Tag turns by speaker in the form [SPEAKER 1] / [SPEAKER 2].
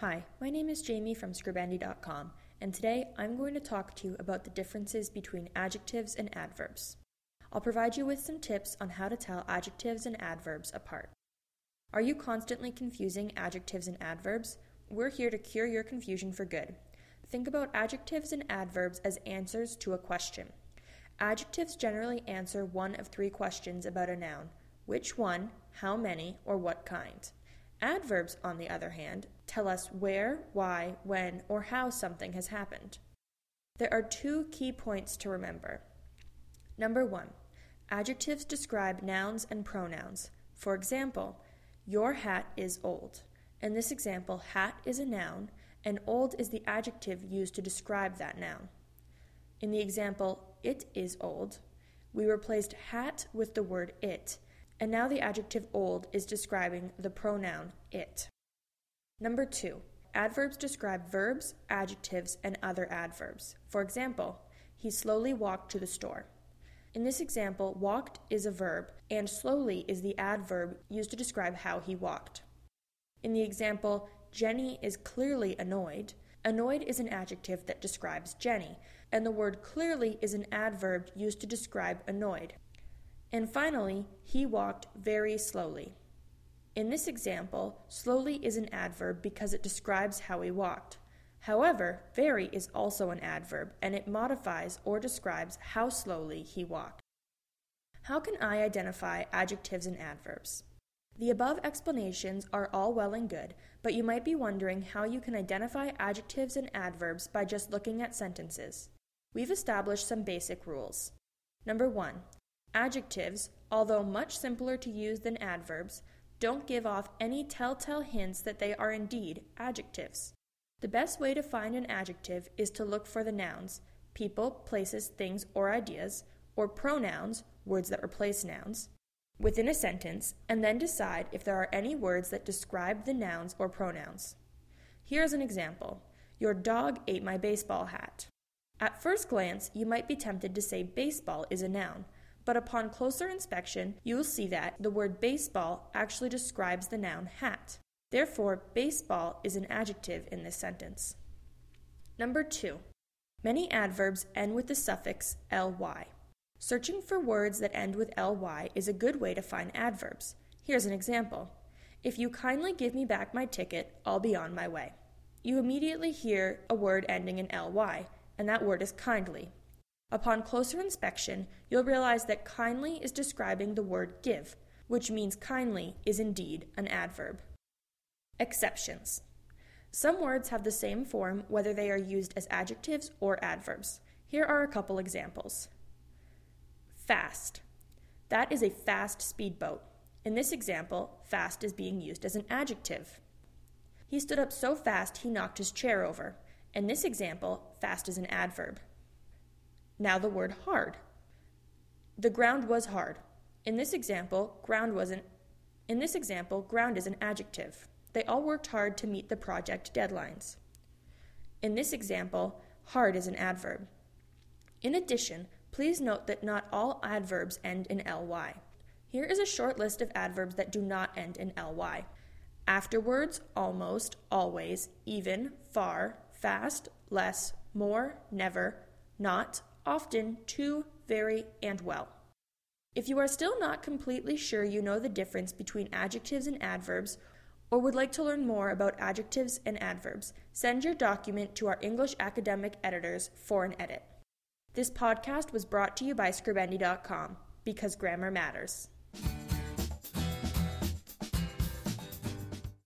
[SPEAKER 1] Hi, my name is Jamie from Scribandy.com, and today I'm going to talk to you about the differences between adjectives and adverbs. I'll provide you with some tips on how to tell adjectives and adverbs apart. Are you constantly confusing adjectives and adverbs? We're here to cure your confusion for good. Think about adjectives and adverbs as answers to a question. Adjectives generally answer one of three questions about a noun: which one, how many, or what kind. Adverbs, on the other hand, tell us where, why, when, or how something has happened. There are two key points to remember. Number 1, adjectives describe nouns and pronouns. For example, your hat is old. In this example, hat is a noun, and old is the adjective used to describe that noun. In the example, it is old, we replaced hat with the word it, and now the adjective old is describing the pronoun it. Number 2, adverbs describe verbs, adjectives, and other adverbs. For example, he slowly walked to the store. In this example, walked is a verb, and slowly is the adverb used to describe how he walked. In the example, Jenny is clearly annoyed. Annoyed is an adjective that describes Jenny, and the word clearly is an adverb used to describe annoyed. And finally, he walked very slowly. In this example, slowly is an adverb because it describes how he walked. However, very is also an adverb, and it modifies or describes how slowly he walked. How can I identify adjectives and adverbs? The above explanations are all well and good, but you might be wondering how you can identify adjectives and adverbs by just looking at sentences. We've established some basic rules. Number 1, adjectives, although much simpler to use than adverbs, don't give off any telltale hints that they are indeed adjectives. The best way to find an adjective is to look for the nouns, people, places, things, or ideas, or pronouns, words that replace nouns, within a sentence, and then decide if there are any words that describe the nouns or pronouns. Here's an example. Your dog ate my baseball hat. At first glance, you might be tempted to say baseball is a noun, but upon closer inspection, you will see that the word baseball actually describes the noun hat. Therefore, baseball is an adjective in this sentence. Number 2, many adverbs end with the suffix ly. Searching for words that end with ly is a good way to find adverbs. Here's an example. If you kindly give me back my ticket, I'll be on my way. You immediately hear a word ending in ly, and that word is kindly. Upon closer inspection, you'll realize that kindly is describing the word give, which means kindly is indeed an adverb. Exceptions. Some words have the same form whether they are used as adjectives or adverbs. Here are a couple examples. Fast. That is a fast speedboat. In this example, fast is being used as an adjective. He stood up so fast he knocked his chair over. In this example, fast is an adverb. Now the word hard. The ground was hard. In this example, ground is an adjective. They all worked hard to meet the project deadlines. In this example, hard is an adverb. In addition, please note that not all adverbs end in ly. Here is a short list of adverbs that do not end in ly. Afterwards, almost, always, even, far, fast, less, more, never, not, often, too, very, and well. If you are still not completely sure you know the difference between adjectives and adverbs, or would like to learn more about adjectives and adverbs, send your document to our English academic editors for an edit. This podcast was brought to you by Scribandy.com, because grammar matters.